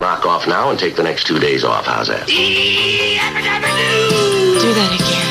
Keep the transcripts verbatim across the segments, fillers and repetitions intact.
Knock off now and take the next two days off. How's that? Do that again.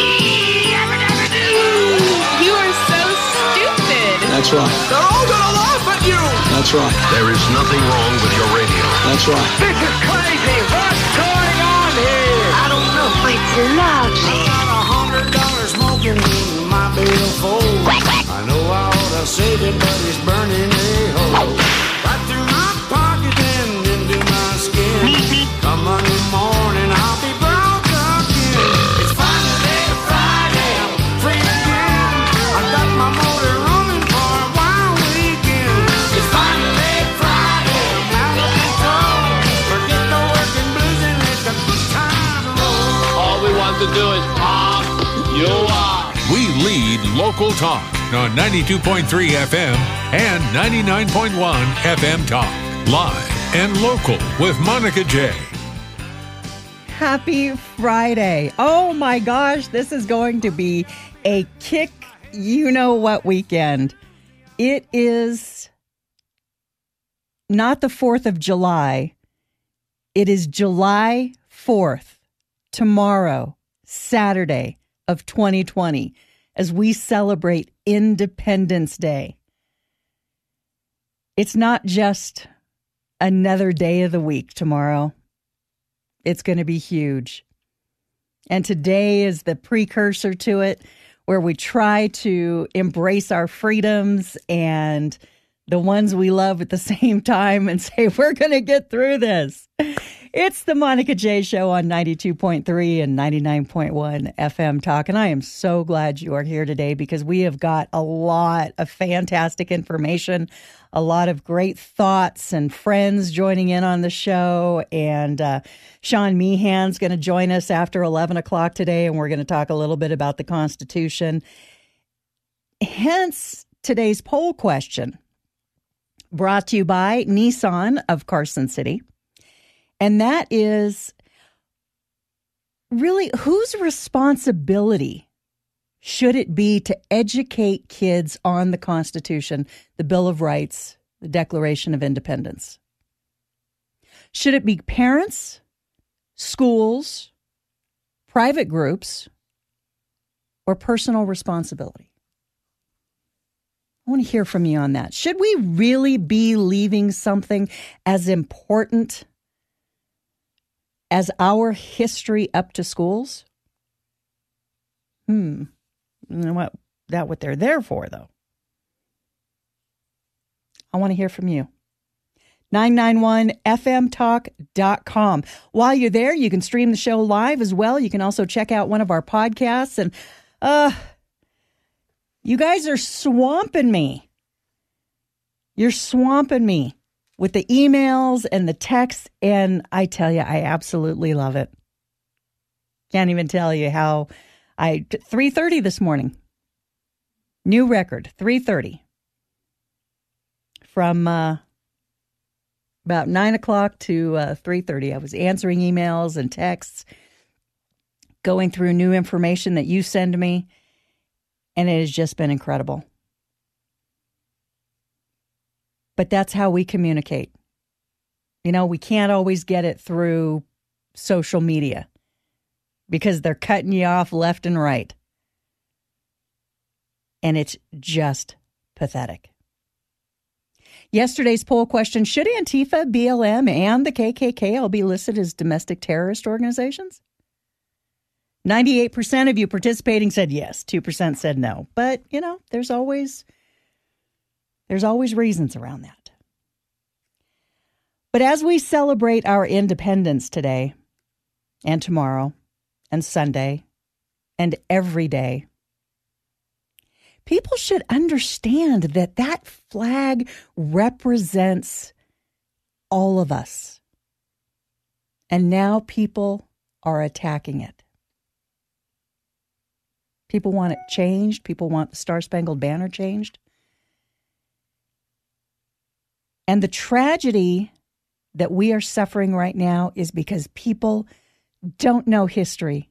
You are so stupid. That's right. They're all gonna laugh at you. That's right. There is nothing wrong with your radio. That's right. This is crazy. What's going on here? I don't know. It's lovely. I got a hundred dollars smoking in my billfold. I know I ought to save it, but it's burning a hole. Right through my pocket and into my skin. Come Monday morning, I'll be broke again. It's finally Friday, I'm free again. I got my motor running for a wild weekend. It's finally Friday, I'm out of control. Forget the working blues and let the good time roll. All we want to do is pop you up. We lead local talk on ninety-two point three F M and ninety-nine point one F M Talk. Live and local with Monica J. Happy Friday. Oh my gosh, this is going to be a kick you know what weekend. It is not the fourth of July. It is July fourth, tomorrow, Saturday of twenty twenty, as we celebrate Independence Day. It's not just another day of the week tomorrow. It's going to be huge. And today is the precursor to it, where we try to embrace our freedoms and the ones we love at the same time and say, we're going to get through this. It's the Monica J Show on ninety-two point three and ninety-nine point one F M Talk. And I am so glad you are here today because we have got a lot of fantastic information, a lot of great thoughts and friends joining in on the show. And uh, Sean Meehan's going to join us after eleven o'clock today, and we're going to talk a little bit about the Constitution. Hence today's poll question, brought to you by Nissan of Carson City. And that is really, whose responsibility should it be to educate kids on the Constitution, the Bill of Rights, the Declaration of Independence? Should it be parents, schools, private groups, or personal responsibility? I want to hear from you on that. Should we really be leaving something as important as our history up to schools? Hmm. You know what? That what they're there for, though. I want to hear from you. nine nine one F M talk dot com. While you're there, you can stream the show live as well. You can also check out one of our podcasts. And uh, you guys are swamping me. You're swamping me with the emails and the texts, and I tell you, I absolutely love it. Can't even tell you how I, three thirty this morning, new record, three thirty. From uh, about nine o'clock to uh, three thirty, I was answering emails and texts, going through new information that you send me, and it has just been incredible. But that's how we communicate. You know, we can't always get it through social media because they're cutting you off left and right. And it's just pathetic. Yesterday's poll question, should Antifa, B L M, and the K K K all be listed as domestic terrorist organizations? ninety-eight percent of you participating said yes, two percent said no. But, you know, there's always... There's always reasons around that. But as we celebrate our independence today and tomorrow and Sunday and every day, people should understand that that flag represents all of us. And now people are attacking it. People want it changed. People want the Star-Spangled Banner changed. And the tragedy that we are suffering right now is because people don't know history.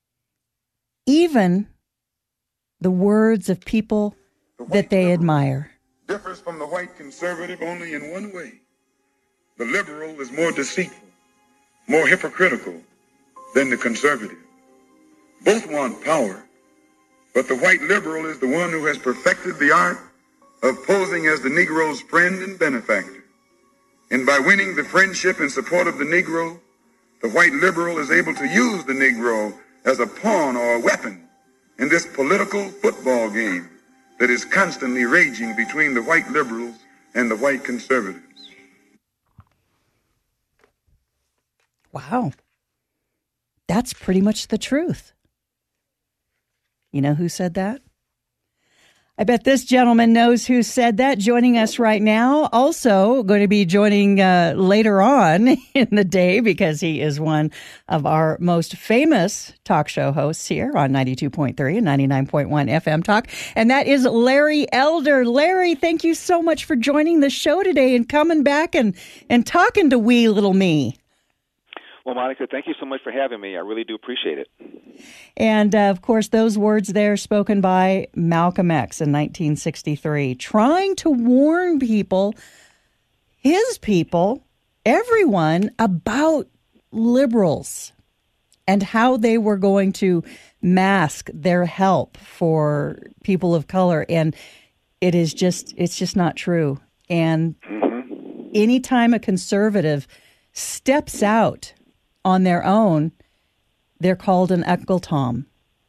Even the words of people the that they conservative admire. Differs from the white conservative only in one way. the liberal is more deceitful, more hypocritical than the conservative. Both want power, but the white liberal is the one who has perfected the art of posing as the Negro's friend and benefactor. And by winning the friendship and support of the Negro, the white liberal is able to use the Negro as a pawn or a weapon in this political football game that is constantly raging between the white liberals and the white conservatives. Wow. That's pretty much the truth. You know who said that? I bet this gentleman knows who said that. Joining us right now, also going to be joining uh, later on in the day because he is one of our most famous talk show hosts here on ninety-two point three and ninety-nine point one F M Talk. And that is Larry Elder. Larry, thank you so much for joining the show today and coming back and, and talking to wee little me. Well, Monica, thank you so much for having me. I really do appreciate it. And, uh, of course, those words there spoken by Malcolm X in nineteen sixty-three, trying to warn people, his people, everyone, about liberals and how they were going to mask their help for people of color. And it is just, it's just not true. And mm-hmm. anytime a conservative steps out on their own, they're called an Uncle Tom.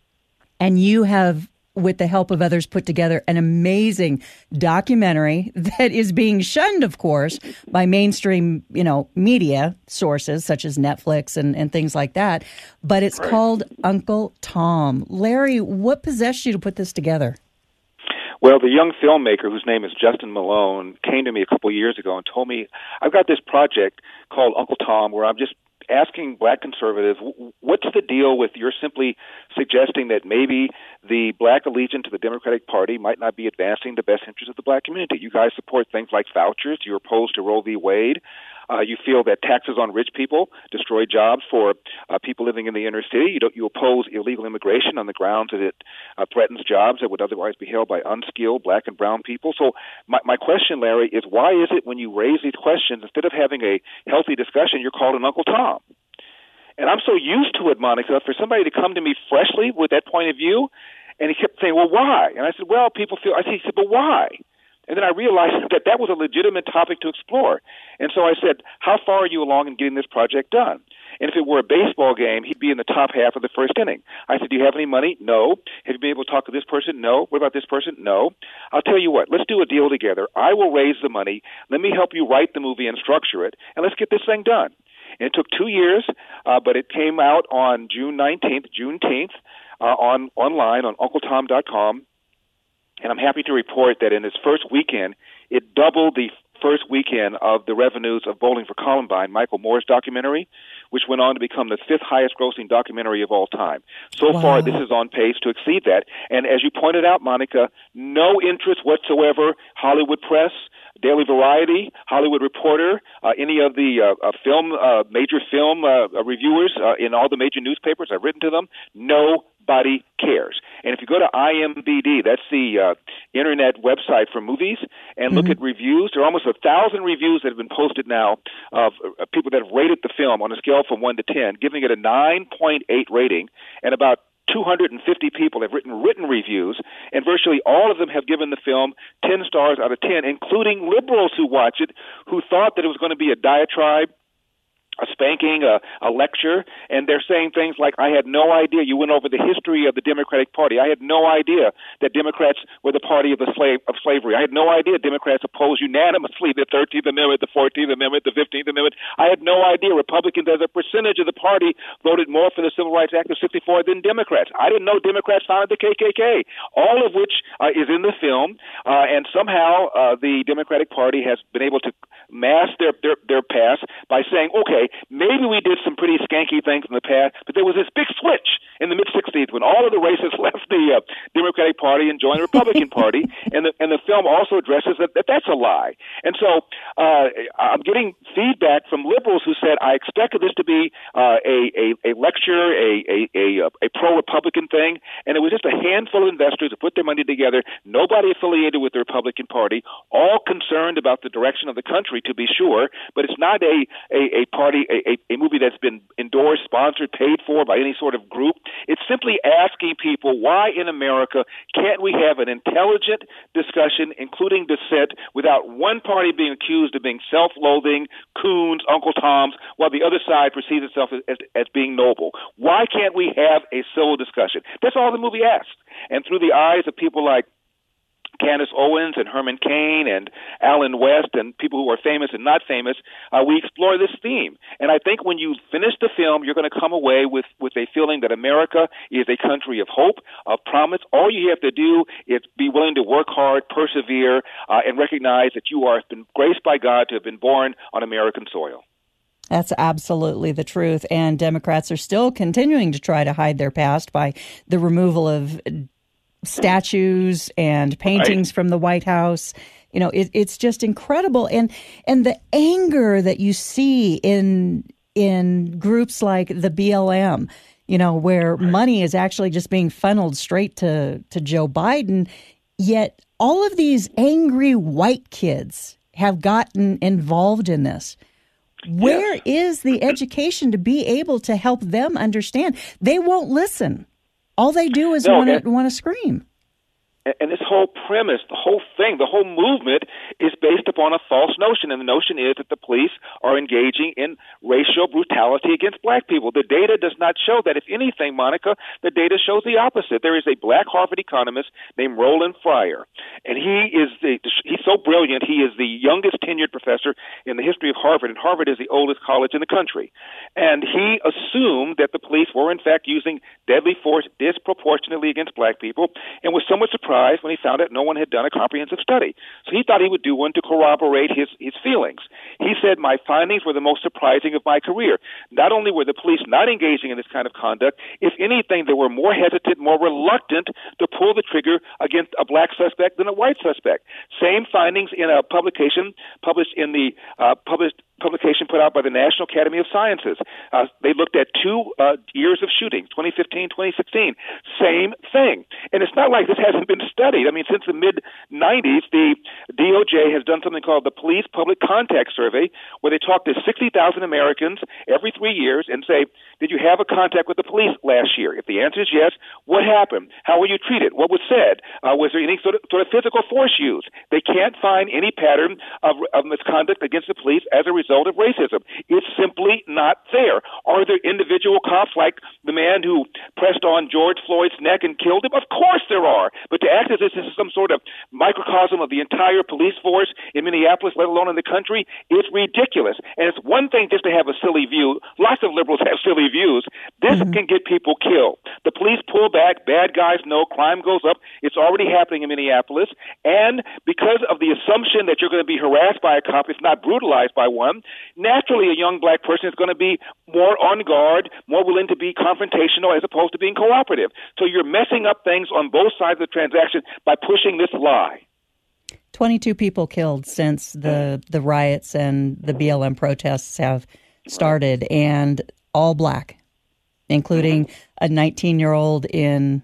And you have, with the help of others, put together an amazing documentary that is being shunned, of course, by mainstream, you know, media sources such as Netflix and, and things like that. But it's right. called Uncle Tom. Larry, what possessed you to put this together? Well, the young filmmaker, whose name is Justin Malone, came to me a couple of years ago and told me, I've got this project called Uncle Tom where I'm just asking black conservatives, what's the deal with you're simply suggesting that maybe the black allegiance to the Democratic Party might not be advancing the best interests of the black community? You guys support things like vouchers. You're opposed to Roe v. Wade. Uh, you feel that taxes on rich people destroy jobs for uh, people living in the inner city. You don't, you oppose illegal immigration on the grounds that it uh, threatens jobs that would otherwise be held by unskilled black and brown people. So my, my question, Larry, is why is it when you raise these questions, instead of having a healthy discussion, you're called an Uncle Tom? And I'm so used to it, Monica, for somebody to come to me freshly with that point of view, and he kept saying, well, why? And I said, well, people feel, I said, he said, but why? And then I realized that that was a legitimate topic to explore. And so I said, how far are you along in getting this project done? And if it were a baseball game, he'd be in the top half of the first inning. I said, do you have any money? No. Have you been able to talk to this person? No. What about this person? No. I'll tell you what, let's do a deal together. I will raise the money. Let me help you write the movie and structure it, and let's get this thing done. And it took two years, uh, but it came out on June nineteenth, Juneteenth, uh, on online on Uncle Tom dot com. And I'm happy to report that in its first weekend, it doubled the first weekend of the revenues of Bowling for Columbine, Michael Moore's documentary, which went on to become the fifth highest grossing documentary of all time. So wow. far, this is on pace to exceed that. And as you pointed out, Monica, no interest whatsoever, Hollywood Press, Daily Variety, Hollywood Reporter, uh, any of the uh, uh, film, uh, major film uh, uh, reviewers uh, in all the major newspapers, I've written to them, nobody cares. And if you go to I M D B, that's the uh, internet website for movies, and look mm-hmm. at reviews, there are almost a thousand reviews that have been posted now of uh, people that have rated the film on a scale from one to ten, giving it a nine point eight rating, and about two hundred fifty people have written written reviews, and virtually all of them have given the film ten stars out of ten, including liberals who watch it, who thought that it was going to be a diatribe, a spanking, a, a lecture, and they're saying things like, I had no idea you went over the history of the Democratic Party. I had no idea that Democrats were the party of the slave of slavery. I had no idea Democrats opposed unanimously the thirteenth Amendment, the fourteenth Amendment, the fifteenth Amendment. I had no idea Republicans as a percentage of the party voted more for the Civil Rights Act of sixty-four than Democrats. I didn't know Democrats founded the K K K, all of which uh, is in the film, uh, and somehow uh, the Democratic Party has been able to mask their, their, their past by saying, okay, maybe we did some pretty skanky things in the past, but there was this big switch in the mid-sixties when all of the racists left the uh, Democratic Democratic Party and join the Republican Party. And the and the film also addresses that, that that's a lie. And so uh, I'm getting feedback from liberals who said, I expected this to be uh, a, a, a lecture, a, a, a, a pro-Republican thing, and it was just a handful of investors who put their money together, nobody affiliated with the Republican Party, all concerned about the direction of the country, to be sure, but it's not a, a, a party, a, a movie that's been endorsed, sponsored, paid for by any sort of group. It's simply asking people, why in America can't we have an intelligent discussion, including dissent, without one party being accused of being self-loathing, coons, Uncle Toms, while the other side perceives itself as, as, as being noble? Why can't we have a civil discussion? That's all the movie asks. And through the eyes of people like Candace Owens and Herman Cain and Alan West and people who are famous and not famous, uh, we explore this theme. And I think when you finish the film, you're going to come away with, with a feeling that America is a country of hope, of promise. All you have to do is be willing to work hard, persevere, uh, and recognize that you are been graced by God to have been born on American soil. That's absolutely the truth. And Democrats are still continuing to try to hide their past by the removal of statues and paintings right. from the White House. You know, it, it's just incredible. And and the anger that you see in in groups like the B L M, you know, where right. money is actually just being funneled straight to, to Joe Biden. Yet all of these angry white kids have gotten involved in this. Where yes. is the education to be able to help them understand? They won't listen. All they do is no, want to want to scream. And this whole premise, the whole thing, the whole movement is based upon a false notion. And the notion is that the police are engaging in racial brutality against black people. The data does not show that. If anything, Monica, the data shows the opposite. There is a black Harvard economist named Roland Fryer. And he is the, he's so brilliant. He is the youngest tenured professor in the history of Harvard. And Harvard is the oldest college in the country. And he assumed that the police were, in fact, using deadly force disproportionately against black people and was somewhat surprised when he found out no one had done a comprehensive study. So he thought he would do one to corroborate his, his feelings. He said, my findings were the most surprising of my career. Not only were the police not engaging in this kind of conduct, if anything, they were more hesitant, more reluctant to pull the trigger against a black suspect than a white suspect. Same findings in a publication published in the uh, published publication put out by the National Academy of Sciences. Uh, they looked at two uh, years of shooting, twenty fifteen, twenty sixteen. Same thing. And it's not like this hasn't been studied. I mean, since the mid nineties, the D O J has done something called the Police Public Contact Survey, where they talk to sixty thousand Americans every three years and say, did you have a contact with the police last year? If the answer is yes, what happened? How were you treated? What was said? Uh, was there any sort of, sort of physical force used? They can't find any pattern of, of misconduct against the police as a result of racism. It's simply not there. Are there individual cops like the man who pressed on George Floyd's neck and killed him? Of course there are. But to act as if this is some sort of microcosm of the entire police force in Minneapolis, let alone in the country, is ridiculous. And it's one thing just to have a silly view. Lots of liberals have silly views. This mm-hmm. can get people killed. The police pull back, bad guys know, crime goes up. It's already happening in Minneapolis. And because of the assumption that you're going to be harassed by a cop, if not brutalized by one, naturally a young black person is going to be more on guard, more willing to be confrontational as opposed to being cooperative. So you're messing up things on both sides of the transaction by pushing this lie. twenty-two people killed since the, the riots and the B L M protests have started, and all black, including a nineteen-year-old in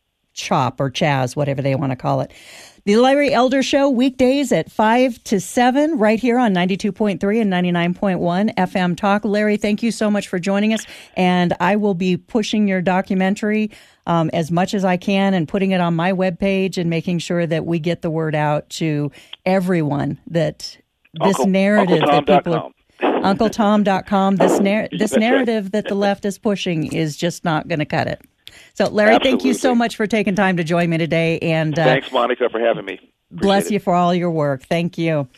CHOP or Chaz, whatever they want to call it. The Larry Elder Show, weekdays at five to seven, right here on ninety-two point three and ninety-nine point one F M Talk. Larry, thank you so much for joining us, and I will be pushing your documentary um, as much as I can and putting it on my webpage and making sure that we get the word out to everyone that this Uncle, narrative Uncle Tom that people are... Uncle Tom dot com, this, nar- this narrative that the left is pushing is just not going to cut it. So, Larry, Absolutely. Thank you so much for taking time to join me today. And uh, thanks, Monica, for having me. Appreciate bless it. you for all your work. Thank you.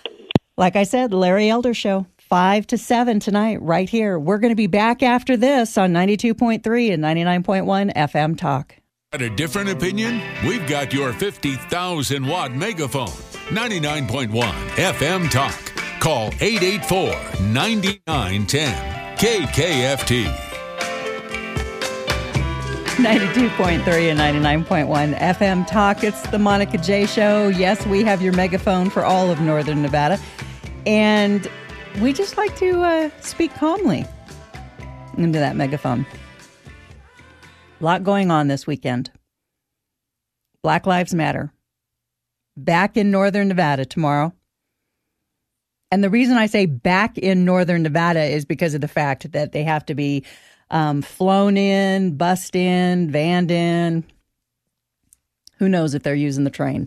Like I said, Larry Elder Show, five to seven tonight, right here. We're going to be back after this on ninety-two point three and ninety-nine point one F M Talk. Got a different opinion? We've got your fifty thousand watt megaphone. ninety-nine point one F M Talk. Call eight eight four, nine nine one zero K K F T. ninety-two point three and ninety-nine point one F M Talk. It's the Monica J Show. Yes, we have your megaphone for all of Northern Nevada. And we just like to uh, speak calmly into that megaphone. A lot going on this weekend. Black Lives Matter. Back in Northern Nevada tomorrow. And the reason I say back in Northern Nevada is because of the fact that they have to be um, flown in, bussed in, vanned in. Who knows if they're using the train?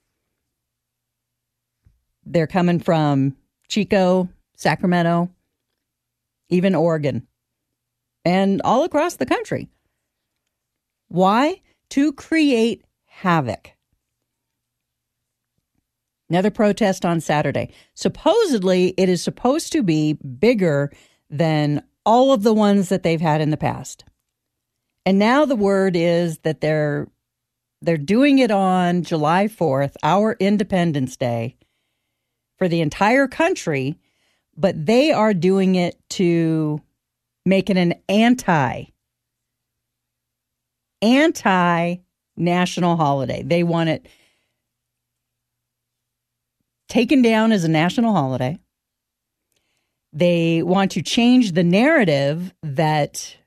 They're coming from Chico, Sacramento, even Oregon, and all across the country. Why? To create havoc. Another protest on Saturday. Supposedly, it is supposed to be bigger than all of the ones that they've had in the past. And now the word is that they're they're doing it on July fourth, our Independence Day, for the entire country, but they are doing it to make it an anti, anti-national holiday. They want it taken down as a national holiday. They want to change the narrative that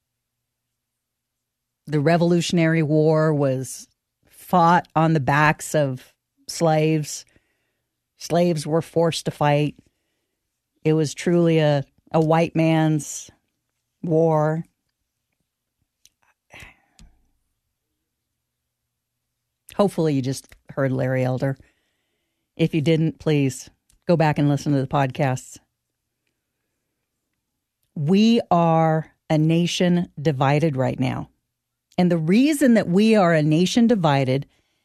the Revolutionary War was fought on the backs of slaves. Slaves were forced to fight. It was truly a, a white man's war. Hopefully you just heard Larry Elder. If you didn't, please go back and listen to the podcasts. We are a nation divided right now. And the reason that we are a nation divided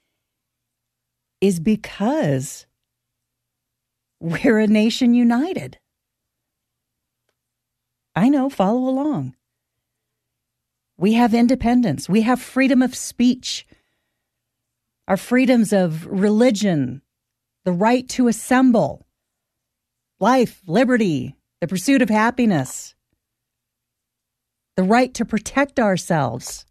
is because we're a nation united. I know, follow along. We have independence. We have freedom of speech. Our freedoms of religion, the right to assemble, life, liberty, the pursuit of happiness, the right to protect ourselves.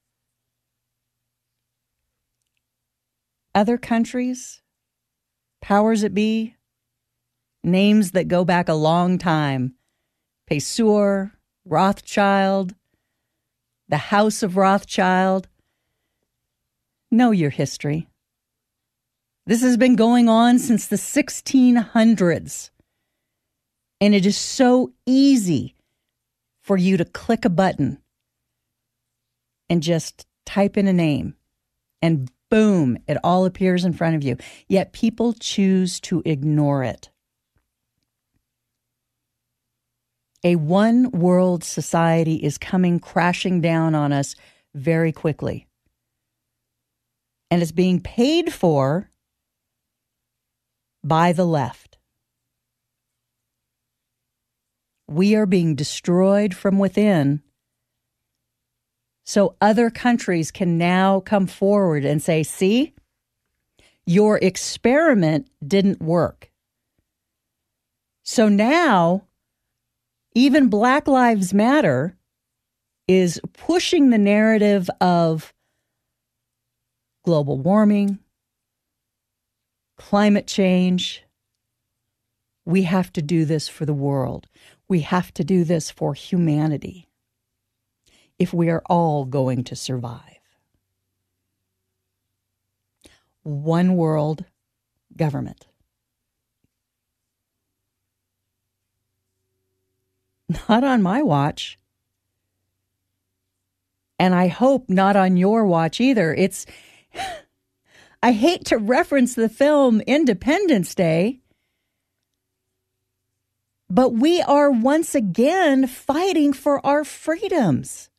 Other countries, powers that be, names that go back a long time, Pesur, Rothschild, the House of Rothschild. Know your history. This has been going on since the sixteen hundreds. And it is so easy for you to click a button and just type in a name. And boom, it all appears in front of you. Yet people choose to ignore it. A one-world society is coming crashing down on us very quickly. And it's being paid for by the left. We are being destroyed from within, so other countries can now come forward and say, see, your experiment didn't work. So now, even Black Lives Matter is pushing the narrative of global warming, climate change. We have to do this for the world. We have to do this for humanity if we are all going to survive. One world government. Not on my watch. And I hope not on your watch either. It's, I hate to reference the film Independence Day, but we are once again fighting for our freedoms.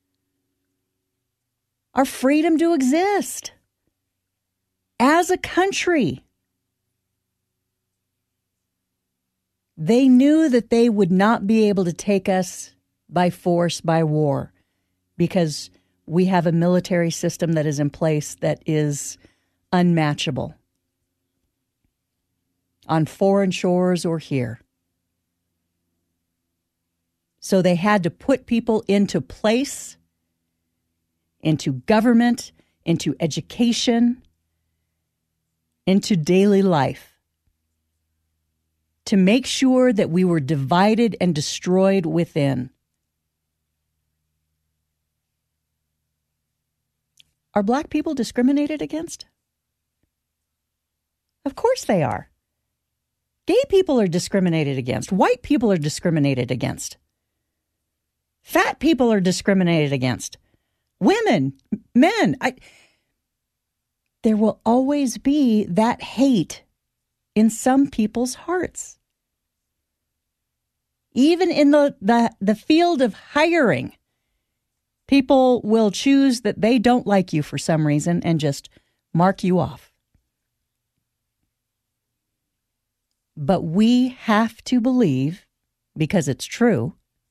Our freedom to exist as a country. They knew that they would not be able to take us by force, by war, because we have a military system that is in place that is unmatchable on foreign shores or here. So they had to put people into place into government, into education, into daily life, to make sure that we were divided and destroyed within. Are black people discriminated against? Of course they are. Gay people are discriminated against. White people are discriminated against. Fat people are discriminated against. Women, men. I, there will always be that hate in some people's hearts. Even in the, the, the field of hiring, people will choose that they don't like you for some reason and just mark you off. But we have to believe, because it's true,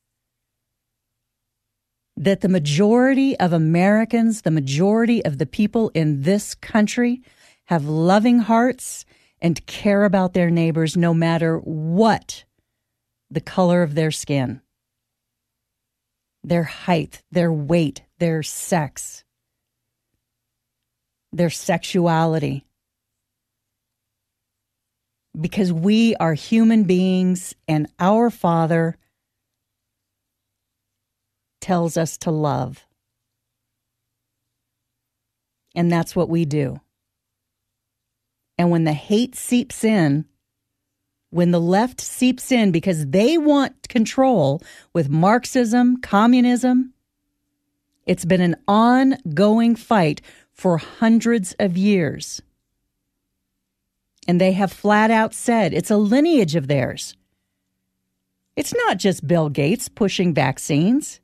that the majority of Americans, the majority of the people in this country have loving hearts and care about their neighbors no matter what the color of their skin, their height, their weight, their sex, their sexuality. Because we are human beings and our Father tells us to love. And that's what we do. And when the hate seeps in, when the left seeps in because they want control with Marxism, communism, it's been an ongoing fight for hundreds of years. And they have flat out said it's a lineage of theirs. It's not just Bill Gates pushing vaccines.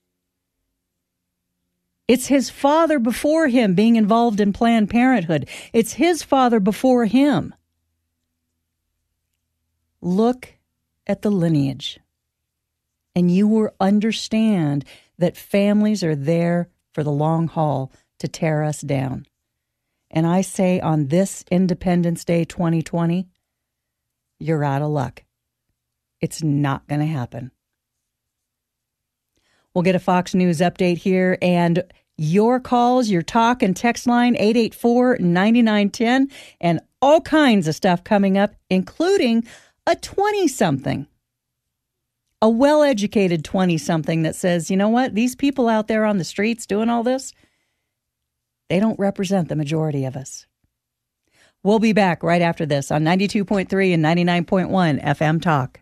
It's his father before him being involved in Planned Parenthood. It's his father before him. Look at the lineage, and you will understand that families are there for the long haul to tear us down. And I say on this Independence Day twenty twenty, you're out of luck. It's not going to happen. We'll get a Fox News update here, and your calls, your talk and text line, eight eight four, nine nine one zero, and all kinds of stuff coming up, including a twenty-something, a well-educated twenty-something that says, you know what, these people out there on the streets doing all this, they don't represent the majority of us. We'll be back right after this on ninety-two point three and ninety-nine point one F M Talk.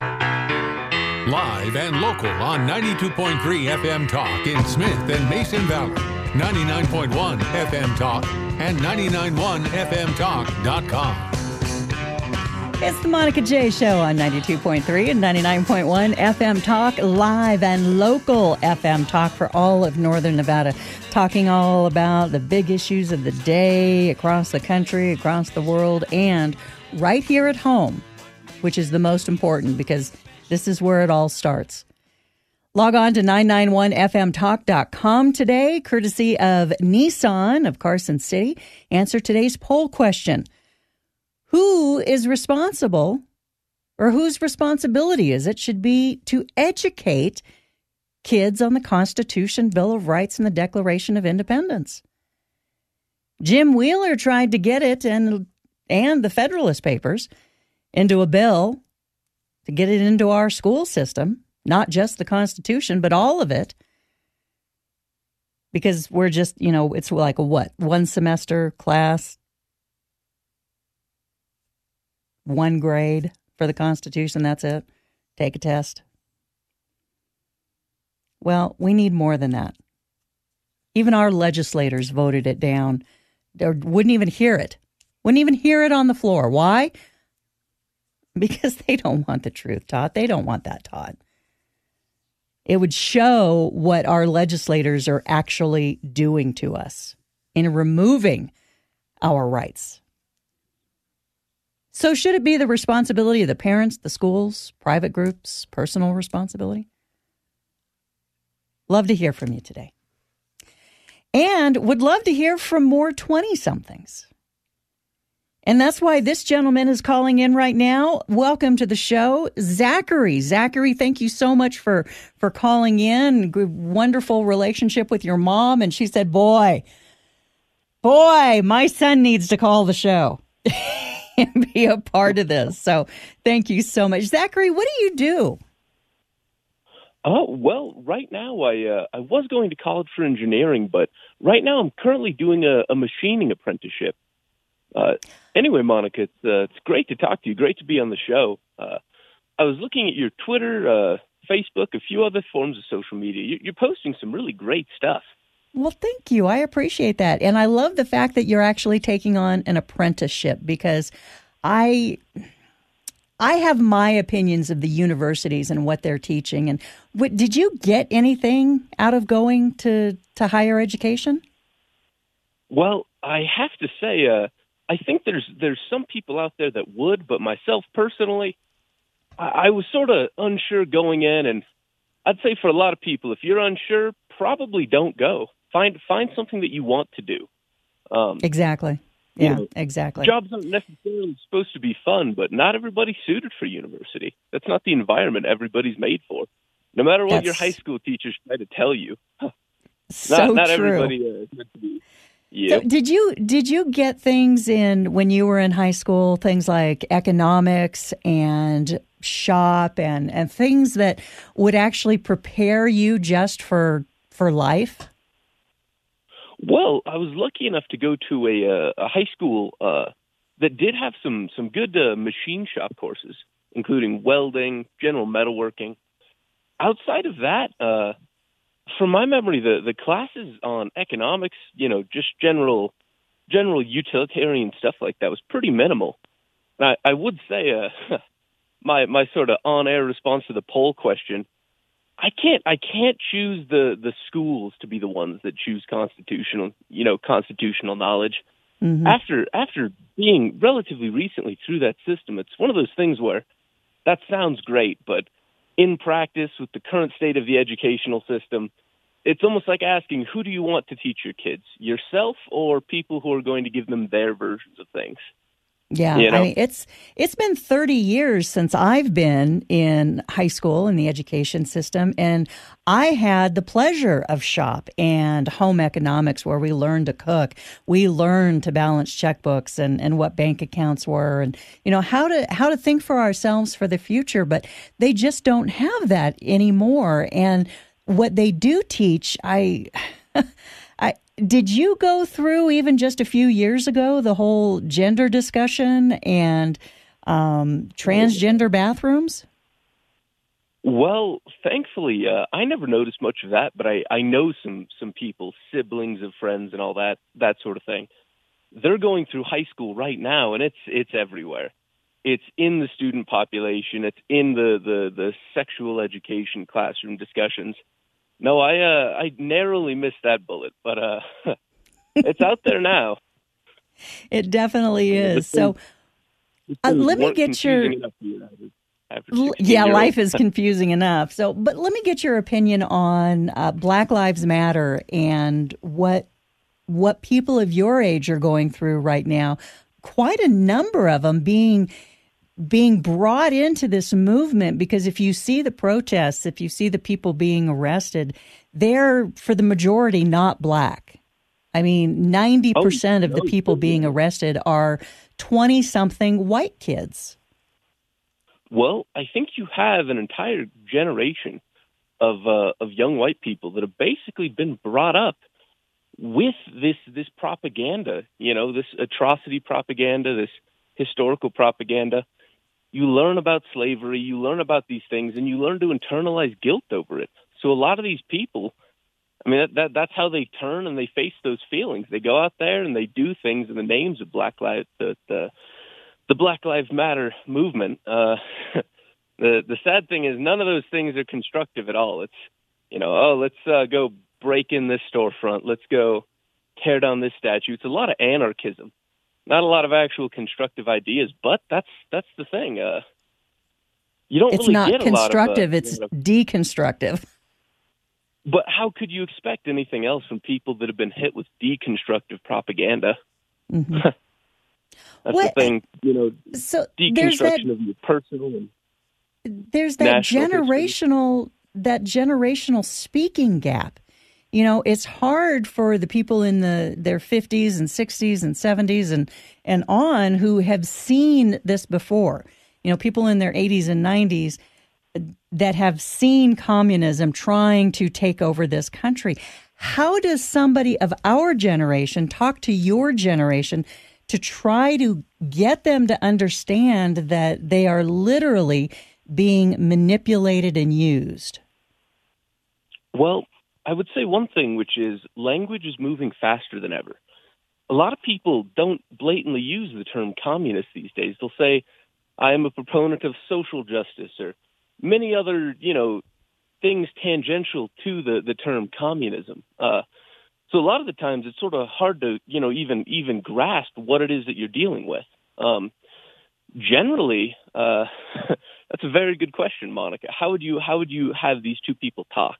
Live and local on ninety-two point three F M Talk in Smith and Mason Valley, ninety-nine point one F M Talk, and ninety-nine point one F M talk dot com. It's the Monica J Show on ninety-two point three and ninety-nine point one F M Talk, live and local F M Talk for all of Northern Nevada, talking all about the big issues of the day across the country, across the world, and right here at home, which is the most important because this is where it all starts. Log on to nine nine one F M talk dot com today, courtesy of Nissan of Carson City. Answer today's poll question. Who is responsible, or whose responsibility is it, should be to educate kids on the Constitution, Bill of Rights, and the Declaration of Independence? Jim Wheeler tried to get it and and the Federalist Papers into a bill to get it into our school system, not just the Constitution, but all of it, because we're just, you know, it's like a what, one semester class, one grade for the Constitution, that's it. Take a test. Well, we need more than that. Even our legislators voted it down. They wouldn't even hear it. Wouldn't even hear it on the floor. Why? Because they don't want the truth taught. They don't want that taught. It would show what our legislators are actually doing to us in removing our rights. So should it be the responsibility of the parents, the schools, private groups, personal responsibility? Love to hear from you today. And would love to hear from more twenty-somethings. And that's why this gentleman is calling in right now. Welcome to the show, Zachary. Zachary, thank you so much for, for calling in. Good, wonderful relationship with your mom. And she said, boy, boy, my son needs to call the show and be a part of this. So thank you so much. Zachary, what do you do? Oh, well, right now I uh, I was going to college for engineering, but right now I'm currently doing a, a machining apprenticeship. Uh, anyway, Monica, it's, uh, it's great to talk to you. Great to be on the show. Uh, I was looking at your Twitter, uh, Facebook, a few other forms of social media. You, you're posting some really great stuff. Well, thank you. I appreciate that. And I love the fact that you're actually taking on an apprenticeship, because I I have my opinions of the universities and what they're teaching. And what, did you get anything out of going to, to higher education? Well, I have to say, uh, I think there's there's some people out there that would, but myself personally, I, I was sort of unsure going in, and I'd say for a lot of people, if you're unsure, probably don't go. Find find something that you want to do. Um, exactly. Yeah, you know, exactly. Jobs aren't necessarily supposed to be fun, but not everybody's suited for university. That's not the environment everybody's made for. No matter what That's... your high school teachers try to tell you. So not, not true. everybody uh, is meant to be. Yeah. So did you did you get things in when you were in high school, things like economics and shop and, and things that would actually prepare you just for for life? Well, I was lucky enough to go to a, uh, a high school uh, that did have some some good uh, machine shop courses, including welding, general metalworking. Outside of that, uh, from my memory, the, the classes on economics, you know, just general general utilitarian stuff like that was pretty minimal. And I, I would say uh, my my sort of on-air response to the poll question, I can't I can't choose the, the schools to be the ones that choose constitutional, you know, constitutional knowledge. Mm-hmm. After after being relatively recently through that system, it's one of those things where that sounds great, but in practice, with the current state of the educational system, it's almost like asking, who do you want to teach your kids, yourself or people who are going to give them their versions of things? Yeah, you know? I mean, it's it's been thirty years since I've been in high school in the education system, and I had the pleasure of shop and home economics, where we learned to cook. We learned to balance checkbooks and, and what bank accounts were, and you know how to how to think for ourselves for the future. But they just don't have that anymore. And what they do teach, I, I. Did you go through, even just a few years ago, the whole gender discussion and um, transgender bathrooms? Well, thankfully, uh, I never noticed much of that, but I, I know some some people, siblings of friends and all that, that sort of thing. They're going through high school right now, and it's it's everywhere. It's in the student population. It's in the, the, the sexual education classroom discussions. No, I uh, I narrowly missed that bullet, but uh, it's out there now. It definitely is. So uh, let me get your... Yeah, life is confusing enough. So, but let me get your opinion on uh, Black Lives Matter and what what people of your age are going through right now. Quite a number of them being being brought into this movement, because if you see the protests, if you see the people being arrested, they're, for the majority, not black. I mean, ninety percent oh, of the people being arrested are twenty-something white kids. Well, I think you have an entire generation of uh, of young white people that have basically been brought up with this this propaganda, you know, this atrocity propaganda, this historical propaganda. You learn about slavery, you learn about these things, and you learn to internalize guilt over it. So a lot of these people, I mean, that, that that's how they turn and they face those feelings. They go out there and they do things in the names of Black Lives, the the, the Black Lives Matter movement. Uh, the the sad thing is, none of those things are constructive at all. It's, you know, oh, let's uh, go break in this storefront, let's go tear down this statue. It's a lot of anarchism. Not a lot of actual constructive ideas, but that's that's the thing. Uh, you don't it's really not get a constructive, lot of, uh, it's you know, deconstructive. But how could you expect anything else from people that have been hit with deconstructive propaganda? Mm-hmm. That's what? the thing, you know, so there's deconstruction that, of your personal and there's that national generational history. that generational speaking gap. You know, it's hard for the people in the their fifties and sixties and seventies and and on who have seen this before. You know, people in their eighties and nineties that have seen communism trying to take over this country. How does somebody of our generation talk to your generation to try to get them to understand that they are literally being manipulated and used? Well, I would say one thing, which is language is moving faster than ever. A lot of people don't blatantly use the term communist these days. They'll say, I am a proponent of social justice, or many other, you know, things tangential to the, the term communism. Uh, so a lot of the times it's sort of hard to, you know, even even grasp what it is that you're dealing with. Um, generally, uh, that's a very good question, Monica. How would you how would you have these two people talk?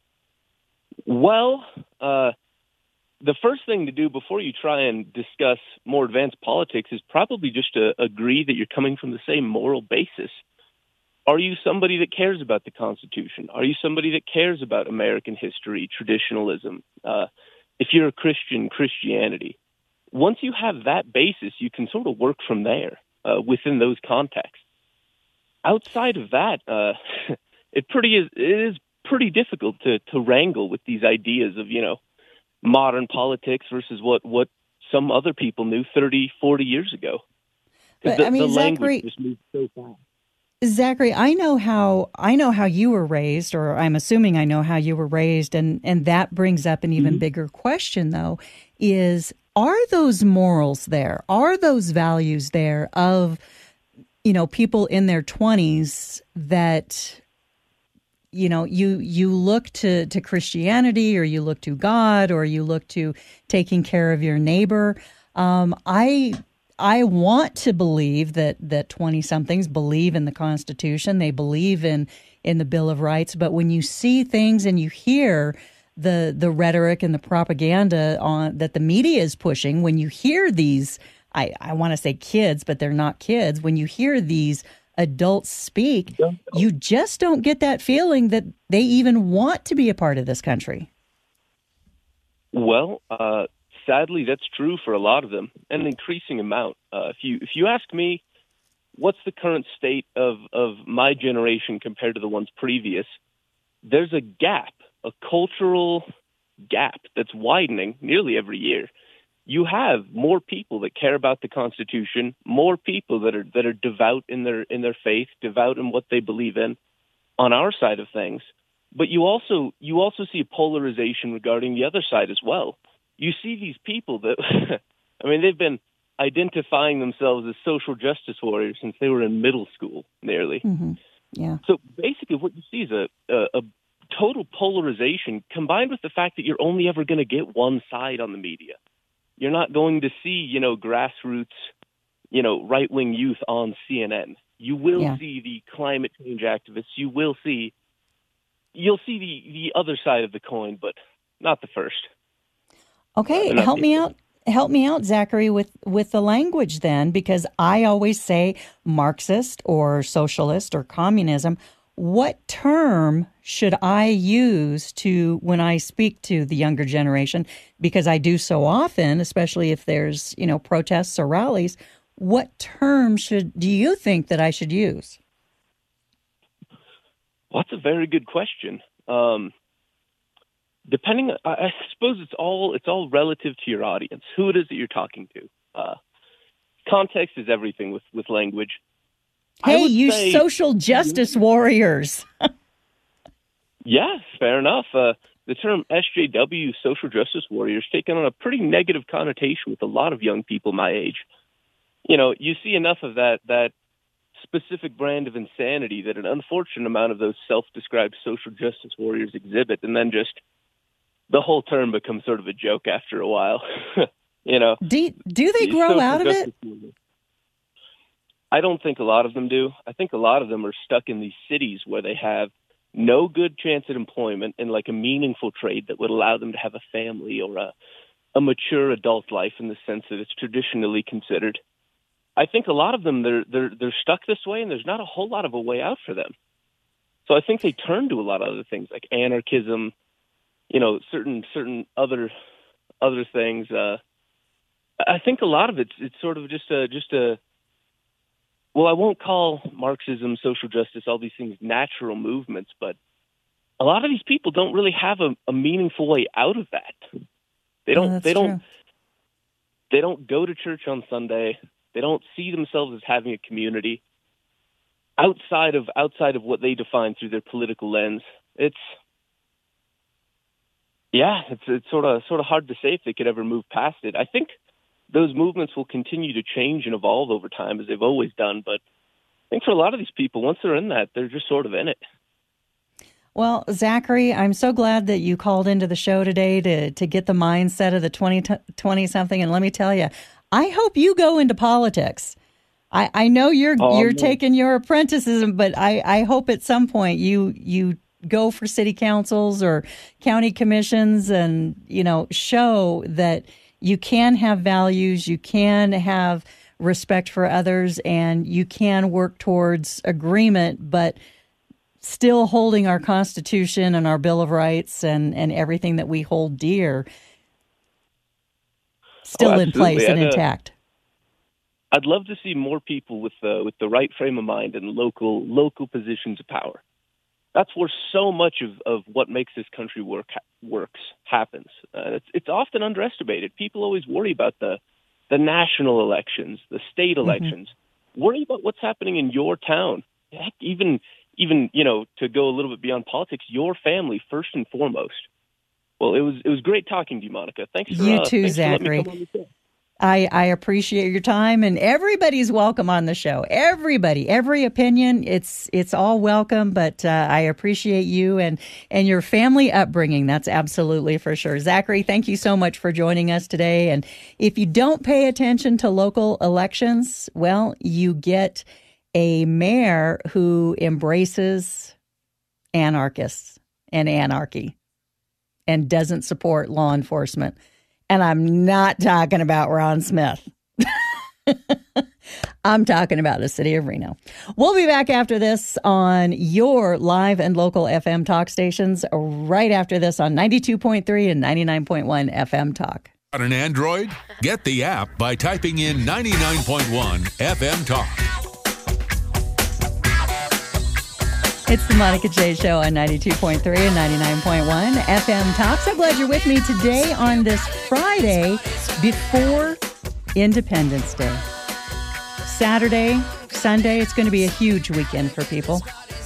Well, uh, the first thing to do before you try and discuss more advanced politics is probably just to agree that you're coming from the same moral basis. Are you somebody that cares about the Constitution? Are you somebody that cares about American history, traditionalism? Uh, if you're a Christian, Christianity. Once you have that basis, you can sort of work from there uh, within those contexts. Outside of that, uh, it pretty is it is pretty difficult to, to wrangle with these ideas of, you know, modern politics versus what, what some other people knew thirty, forty years ago. But, the, I mean, the Zachary, language just moved so fast. Zachary, I know how I know how you were raised, or I'm assuming I know how you were raised, and, and that brings up an even mm-hmm. bigger question, though, is are those morals there? Are those values there of, you know, people in their twenties that, you know, you you look to, to Christianity, or you look to God, or you look to taking care of your neighbor? Um, I I want to believe that that twenty-somethings believe in the Constitution. They believe in, in the Bill of Rights. But when you see things and you hear the the rhetoric and the propaganda on that the media is pushing, when you hear these, I, I want to say kids, but they're not kids, when you hear these adults speak, you just don't get that feeling that they even want to be a part of this country. Well, uh, sadly, that's true for a lot of them, an increasing amount. Uh, if you if you ask me, what's the current state of, of my generation compared to the ones previous, there's a gap, a cultural gap that's widening nearly every year. You have more people that care about the Constitution, more people that are that are devout in their in their faith, devout in what they believe in, on our side of things. But you also you also see a polarization regarding the other side as well. You see these people that, I mean, they've been identifying themselves as social justice warriors since they were in middle school, nearly. Mm-hmm. Yeah. So basically, what you see is a, a, a total polarization combined with the fact that you're only ever going to get one side on the media. You're not going to see, you know, grassroots, you know, right-wing youth on C N N. You will yeah. see the climate change activists. You will see, you'll see the, the other side of the coin, but not the first. Okay, uh, help me out. Help me out, Zachary, with, with the language then, because I always say Marxist or socialist or communism. What term should I use to when I speak to the younger generation? Because I do so often, especially if there's, you know, protests or rallies. What term should do you think that I should use? Well, that's a very good question. Um, depending, I, I suppose it's all it's all relative to your audience, who it is that you're talking to. Uh, context is everything with, with language. Hey, you say, social justice warriors. Yes, fair enough. Uh, the term S J W, social justice warriors, taken on a pretty negative connotation with a lot of young people my age. You know, you see enough of that that specific brand of insanity that an unfortunate amount of those self-described social justice warriors exhibit, and then just the whole term becomes sort of a joke after a while. You know, do do they grow out of it? Warriors. I don't think a lot of them do. I think a lot of them are stuck in these cities where they have no good chance at employment and like a meaningful trade that would allow them to have a family or a, a mature adult life in the sense that it's traditionally considered. I think a lot of them, they're, they're, they're stuck this way, and there's not a whole lot of a way out for them. So I think they turn to a lot of other things like anarchism, you know, certain certain other other things. Uh, I think a lot of it's it's sort of just a just a well, I won't call Marxism, social justice, all these things natural movements, but a lot of these people don't really have a, a meaningful way out of that. They don't. Oh, they don't. true. They don't go to church on Sunday. They don't see themselves as having a community outside of outside of what they define through their political lens. It's yeah, it's it's sort of sort of hard to say if they could ever move past it. I think those movements will continue to change and evolve over time as they've always done. But I think for a lot of these people, once they're in that, they're just sort of in it. Well, Zachary, I'm so glad that you called into the show today to to get the mindset of the twenty twenty-something. And let me tell you, I hope you go into politics. I, I know you're Oh, you're man. taking your apprenticism, but I, I hope at some point you you go for city councils or county commissions and, you know, show that you can have values, you can have respect for others, and you can work towards agreement, but still holding our Constitution and our Bill of Rights and, and everything that we hold dear still Oh, in place absolutely. and I'd, uh, intact. I'd love to see more people with the with the right frame of mind and local local positions of power. That's where so much of, of what makes this country work works happens. Uh, it's it's often underestimated. People always worry about the the national elections, the state elections. Mm-hmm. Worry about what's happening in your town. Heck, even even you know, to go a little bit beyond politics, your family first and foremost. Well, it was it was great talking to you, Monica. Thanks for You uh, too, thanks for letting me Zachary. come on the show. I, I appreciate your time, and everybody's welcome on the show. Everybody, every opinion, it's it's all welcome. But uh, I appreciate you and and your family upbringing. That's absolutely for sure. Zachary, thank you so much for joining us today. And if you don't pay attention to local elections, well, you get a mayor who embraces anarchists and anarchy and doesn't support law enforcement. And I'm not talking about Ron Smith. I'm talking about the city of Reno. We'll be back after this on your live and local F M talk stations, right after this on ninety-two point three and ninety-nine point one F M Talk. Got an Android? Get the app by typing in ninety-nine point one F M Talk. It's the Monica J Show on ninety-two point three and ninety-nine point one F M Talk. So glad you're with me today on this Friday before Independence Day. Saturday, Sunday, it's going to be a huge weekend for people.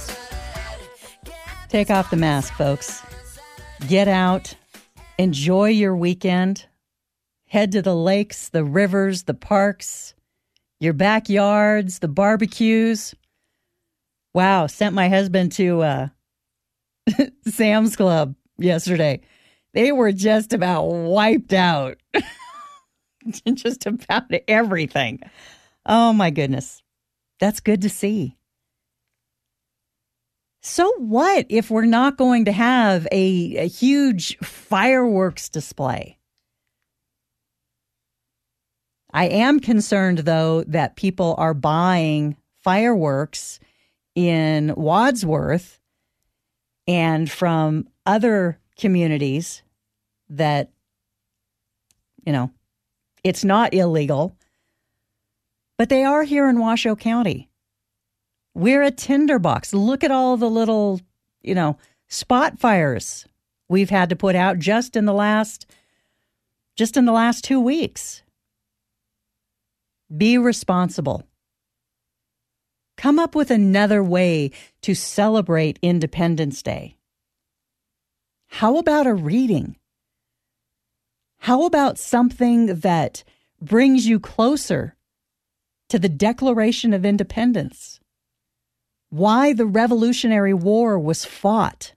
Take off the mask, folks. Get out. Enjoy your weekend. Head to the lakes, the rivers, the parks, your backyards, the barbecues. Wow, sent my husband to uh, Sam's Club yesterday. They were just about wiped out. Just about everything. Oh, my goodness. That's good to see. So what if we're not going to have a, a huge fireworks display? I am concerned, though, that people are buying fireworks in Wadsworth and from other communities that, you know, it's not illegal, but they are here in Washoe County. We're a tinderbox. Look at all the little, you know, spot fires we've had to put out just in the last, just in the last two weeks. Be responsible. Come up with another way to celebrate Independence Day. How about a reading? How about something that brings you closer to the Declaration of Independence? Why the Revolutionary War was fought?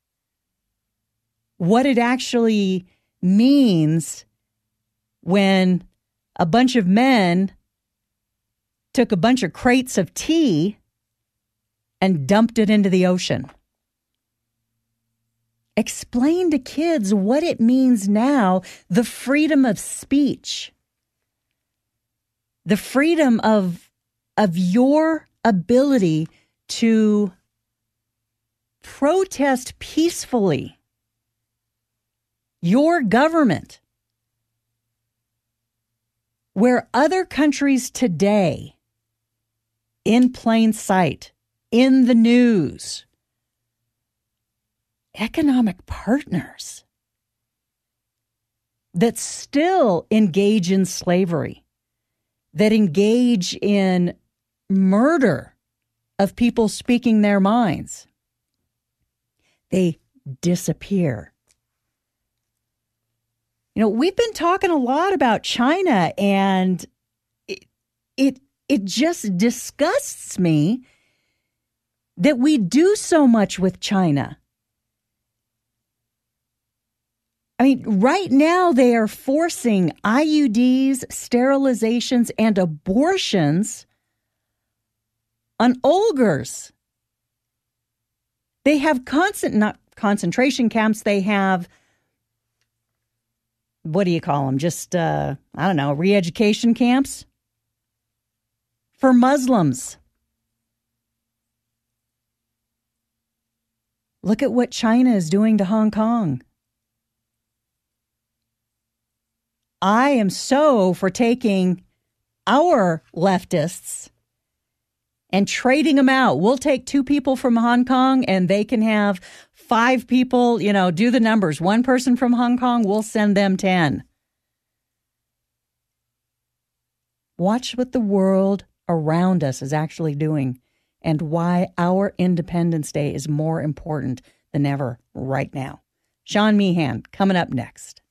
What it actually means when a bunch of men took a bunch of crates of tea and dumped it into the ocean. Explain to kids what it means now, the freedom of speech. the freedom of, of your ability to protest peacefully your government, where other countries today, in plain sight, in the news, economic partners that still engage in slavery, that engage in murder of people speaking their minds, they disappear. You know, we've been talking a lot about China, and it it, it just disgusts me that we do so much with China. I mean, right now they are forcing I U Ds, sterilizations, and abortions on Uyghurs. They have constant, not concentration camps, they have, what do you call them? Just, uh, I don't know, re-education camps for Muslims. Look at what China is doing to Hong Kong. I am so for taking our leftists and trading them out. We'll take two people from Hong Kong and they can have five people, you know, do the numbers. One person from Hong Kong, we'll send them ten. Watch what the world around us is actually doing and why our Independence Day is more important than ever right now. Sean Meehan coming up next.